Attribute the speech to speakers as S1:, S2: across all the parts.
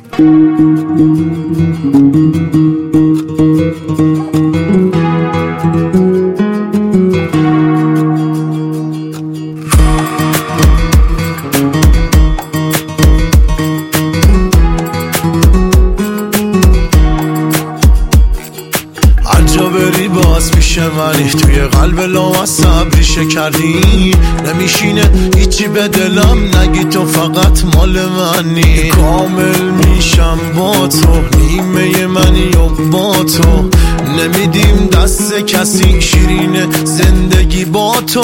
S1: هرجا بری باز پیش منی، توی قلب لامصبریشه کردی. نمیشینه هیچی به دلم نگی، تو فقط مال منی. کامل میشم با تو، نیمه منی و با تو. نمیدیم دست کسی شیرین زندگی با تو.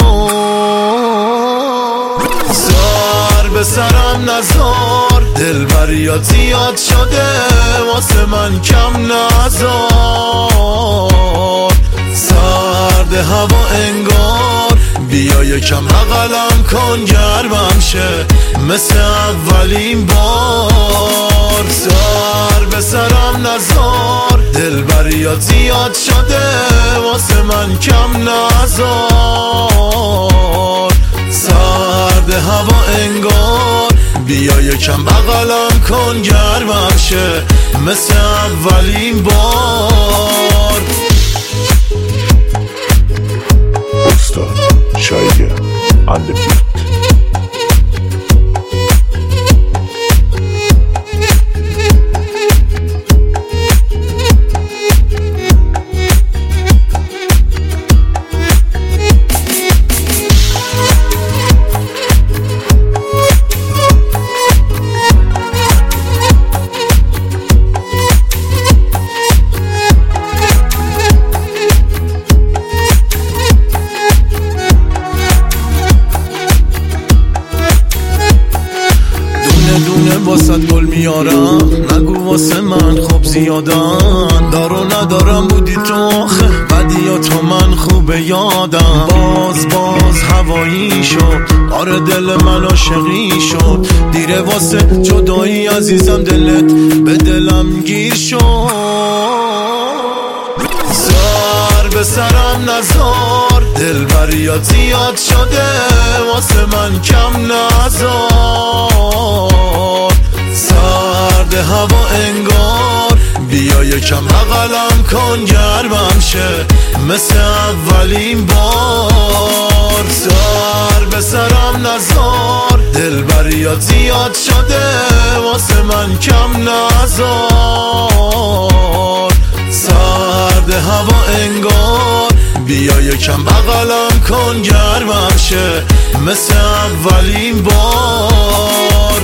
S1: سر به سرم نزار، دلبریات زیاد شده واسه من کم نزار. سرد هوا انگار، بیا یکم بغلم کن گرمم شه مثل اولین بار. سر به سرم نزار، دلبریات زیاد شده واسه من کم نزار. سرد هوا انگار، بیا یکم بغلم کن گرمم شه مثل اولین بار.
S2: استاد شایگه on the beat.
S1: دونه واسه گل میارم، نگو واسه من خوب زیادن. دارو ندارم بودی تو آخه، بدی یا تو من خوب یادم. باز هوایی شد، آره دل من عاشقی شد. دیره واسه جدایی عزیزم، دلت به دلم گیر شد. سر به سرم نزار، دلبریات زیاد شده واسه من کم نزار. سرد هوا انگار، بیا یکم بغلم کن گرمم شه مثل اولین بار. سر به سرم نزار، دلبریات زیاد شده واسه من کم نزار. سرد هوا انگار، بیا یکم بغلم کن گرمم شه مثل اولین بار.